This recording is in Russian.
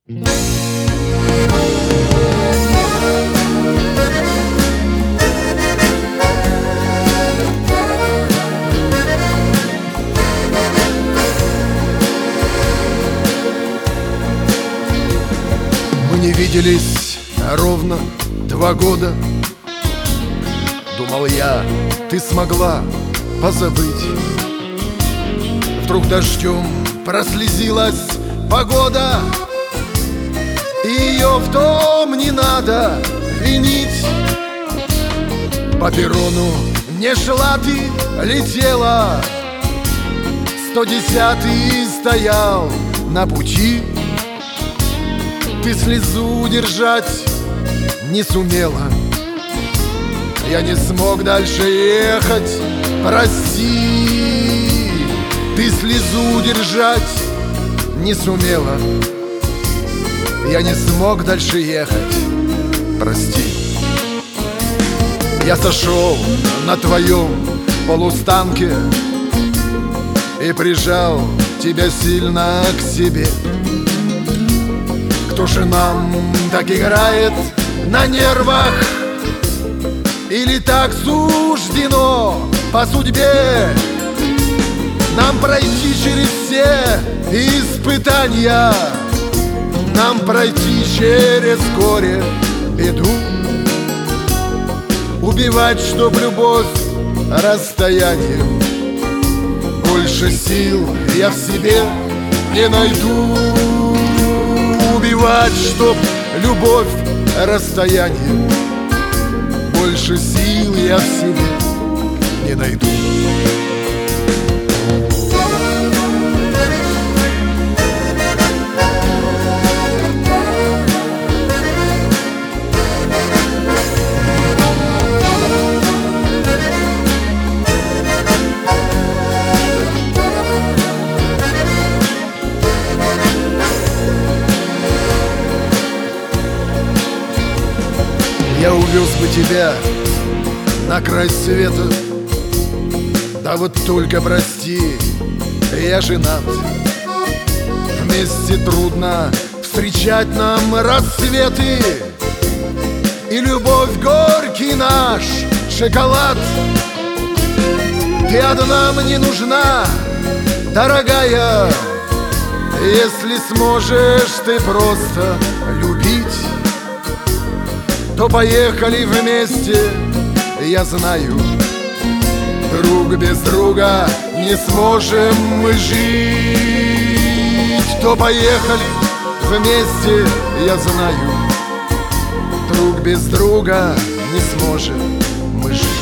Мы не виделись ровно 2 года. Думал я, ты смогла позабыть. Вдруг дождем прослезилась погода, и ее в том не надо винить. По перрону не шла ты, летела, 110-й стоял на пути. Ты слезу удержать не сумела, я не смог дальше ехать, прости. Ты слезу удержать не сумела, я не смог дальше ехать, прости. Я сошел на твоем полустанке и прижал тебя сильно к себе. Кто же нам так играет на нервах? Или так суждено по судьбе нам пройти через все испытания, нам пройти через горе, беду, убивать, чтоб любовь расстоянием? Больше сил я в себе не найду. Убивать, чтоб любовь расстоянием. Больше сил я в себе не найду. Я увез бы тебя на край света, да вот только прости, я женат. Вместе трудно встречать нам рассветы, и любовь горький наш шоколад. Ты одна мне нужна, дорогая, если сможешь ты просто любить, то поехали вместе, я знаю. Друг без друга не сможем мы жить. То поехали вместе, я знаю. Друг без друга не сможем мы жить.